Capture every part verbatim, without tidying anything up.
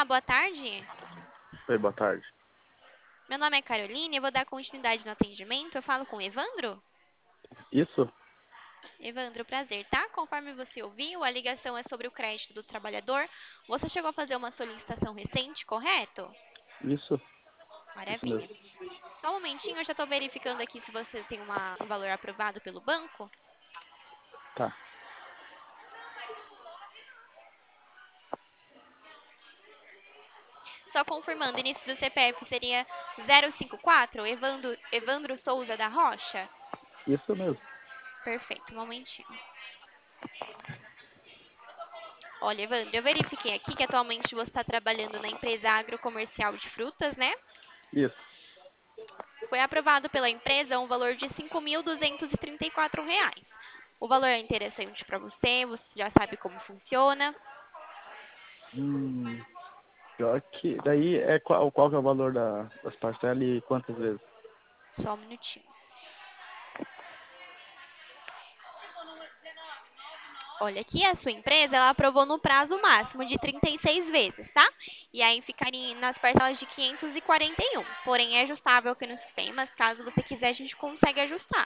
Olá, boa tarde. Oi, boa tarde. Meu nome é Caroline, eu vou dar continuidade no atendimento. Eu falo com o Evandro? Isso? Evandro, prazer, tá? Conforme você ouviu, a ligação é sobre o crédito do trabalhador. Você chegou a fazer uma solicitação recente, correto? Isso? Isso Maravilha. mesmo. Só um momentinho, eu já estou verificando aqui se você tem uma- um valor aprovado pelo banco. Tá. Só confirmando, início do C P F seria zero cinco quatro, Evandro, Evandro Souza da Rocha? Isso mesmo. Perfeito, um momentinho. Olha, Evandro, eu verifiquei aqui que atualmente você está trabalhando na empresa agrocomercial de frutas, né? Isso. Foi aprovado pela empresa um valor de cinco mil duzentos e trinta e quatro reais. O valor é interessante para você, você já sabe como funciona. Hum, pior que... Daí, é qual, qual que é o valor da, das parcelas e quantas vezes? Só um minutinho. Olha, aqui a sua empresa, ela aprovou no prazo máximo de trinta e seis vezes, tá? E aí ficaria nas parcelas de quinhentos e quarenta e um. Porém, é ajustável aqui no sistema. Caso você quiser, a gente consegue ajustar.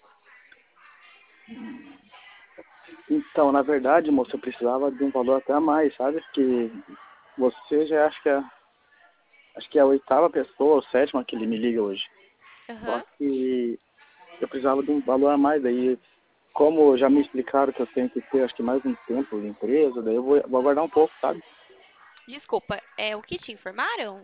Então, na verdade, moço, eu precisava de um valor até a mais, sabe? Que você já acha que é, acho que é a oitava pessoa ou sétima que ele me liga hoje. Só Aham. que eu precisava de um valor a mais, daí, como já me explicaram que eu tenho que ter, acho que mais um tempo de empresa, daí eu vou, vou aguardar um pouco, sabe? Desculpa, é o que te informaram?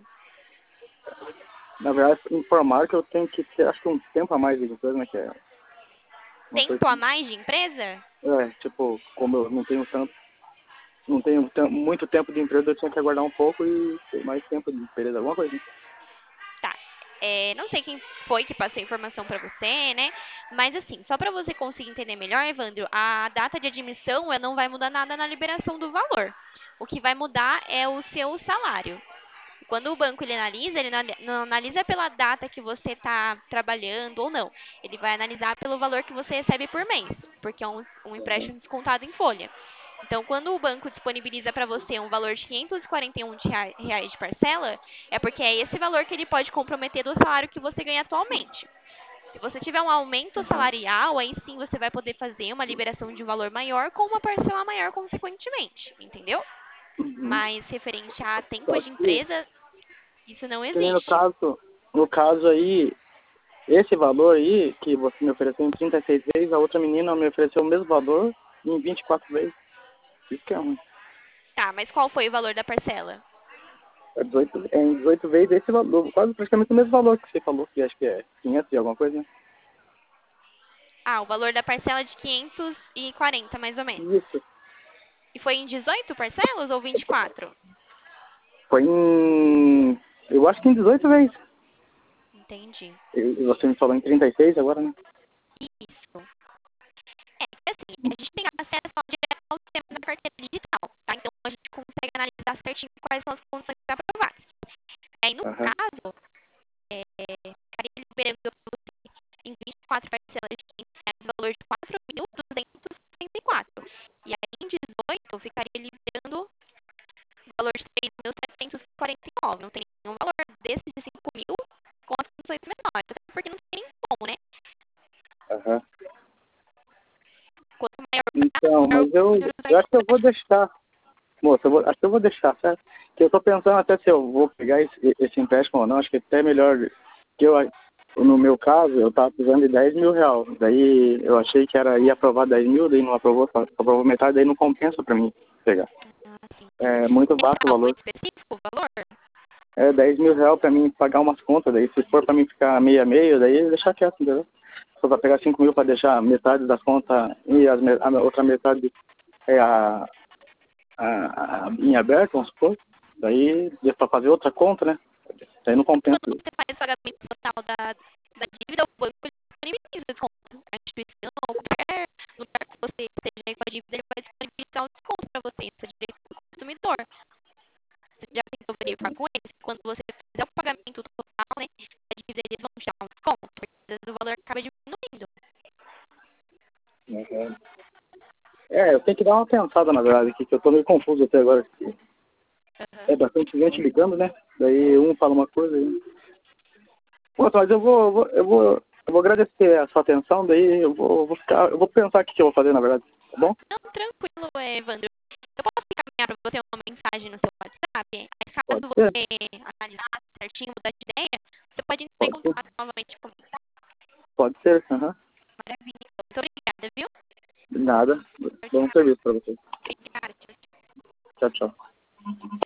Na verdade, informaram que eu tenho que ter, acho que um tempo a mais de empresa, né? Que é uma coisa Tempo a assim. mais de empresa? É, tipo, como eu não tenho tanto, não tenho tam- muito tempo de empresa, eu tinha que aguardar um pouco e ter mais tempo de empresa, alguma coisa assim. Tá. É, não sei quem foi que passou a informação para você, né? Mas assim, só para você conseguir entender melhor, Evandro, a data de admissão ela não vai mudar nada na liberação do valor. O que vai mudar é o seu salário. Quando o banco ele analisa, ele não não analisa pela data que você está trabalhando ou não. Ele vai analisar pelo valor que você recebe por mês, porque é um, um empréstimo descontado em folha. Então, quando o banco disponibiliza para você um valor de quinhentos e quarenta e um de rea- reais de parcela, é porque é esse valor que ele pode comprometer do salário que você ganha atualmente. Se você tiver um aumento Aham. salarial, aí sim você vai poder fazer uma liberação de um valor maior com uma parcela maior consequentemente, entendeu? Uhum. Mas referente a tempo Só de que, empresa, isso não que nem no existe. caso, no caso aí, esse valor aí, que você me ofereceu em trinta e seis vezes, a outra menina me ofereceu o mesmo valor em vinte e quatro vezes. Isso que é ruim. Tá, mas qual foi o valor da parcela? É dezoito, é em dezoito vezes esse valor, quase praticamente o mesmo valor que você falou, que acho que é quinhentos e alguma coisa, né? Ah, o valor da parcela de quinhentos e quarenta, mais ou menos. Isso. E foi em dezoito parcelas ou vinte e quatro? Foi em, eu acho que em dezoito vezes. Entendi. E e você me falou em trinta e seis agora, né? Isso. É, porque assim, a gente tem acesso ao direto ao sistema da carteira digital, tá? Então a gente consegue analisar certinho quais são as condições aprovadas. Aí, no Aham. caso, é, ficaria liberando pra você em vinte e quatro parcelas de quinhentos reais, o valor de quatro mil duzentos e sessenta e quatro. E aí, em dezoito, ficaria liberando o valor de três mil setecentos e quarenta e nove. Não tem nenhum valor desses de cinco mil com as condições menores, até porque não tem como, né? Aham. Quanto maior o Então, prazo, maior mas o eu, juros vai eu acho que eu vou cobrar. deixar, moça, eu vou, acho que eu vou deixar, certo? Que eu tô pensando até se eu vou pegar esse, esse empréstimo ou não, acho que até é melhor que eu, no meu caso, eu tava precisando de dez mil reais, daí eu achei que era, ia aprovar dez mil, daí não aprovou, só aprovou metade, daí não compensa pra mim pegar. Ah, sim, É entendi. muito Tem baixo o algo em valor. específico, o valor? É dez mil reais pra mim pagar umas contas, daí se for pra mim ficar meio a meio, daí deixar quieto, entendeu? Se for pra pegar cinco mil pra deixar metade das contas e as, me- a outra metade é a, a, a em aberto, vamos supor, daí dá pra fazer outra conta, né? Daí não compensa. Quando você faz o pagamento total da, da dívida, o banco ele disponibiliza o desconto. A instituição, ou qualquer lugar que você esteja aí com a dívida, ele vai disponibilizar um desconto para você. Isso é direito do consumidor. Você já tentou verificar com eles? Quando você fizer o pagamento total, né, da dívida, eles vão te dar um desconto, porque às vezes o valor acaba diminuindo. Uhum. É, eu tenho que dar uma pensada, na verdade, aqui, que eu tô meio confuso até agora. Aham. É bastante gente ligando, né? Daí um fala uma coisa aí. Pô, mas eu vou, eu vou, eu vou, eu vou agradecer a sua atenção, daí eu vou, eu vou ficar, eu vou pensar o que que eu vou fazer, na verdade, tá bom? Não, tranquilo, Evandro. Eu posso encaminhar para você uma mensagem no seu WhatsApp? Aí, Pode caso ser? você analisar certinho, mudar de ideia, você pode entrar em Pode ser? contato novamente comigo, tá? Pode ser, aham. Maravilha. Então, muito obrigada, viu? De nada. Tchau, Bom tchau. serviço pra você. Obrigada. Tchau, tchau. Tchau, tchau.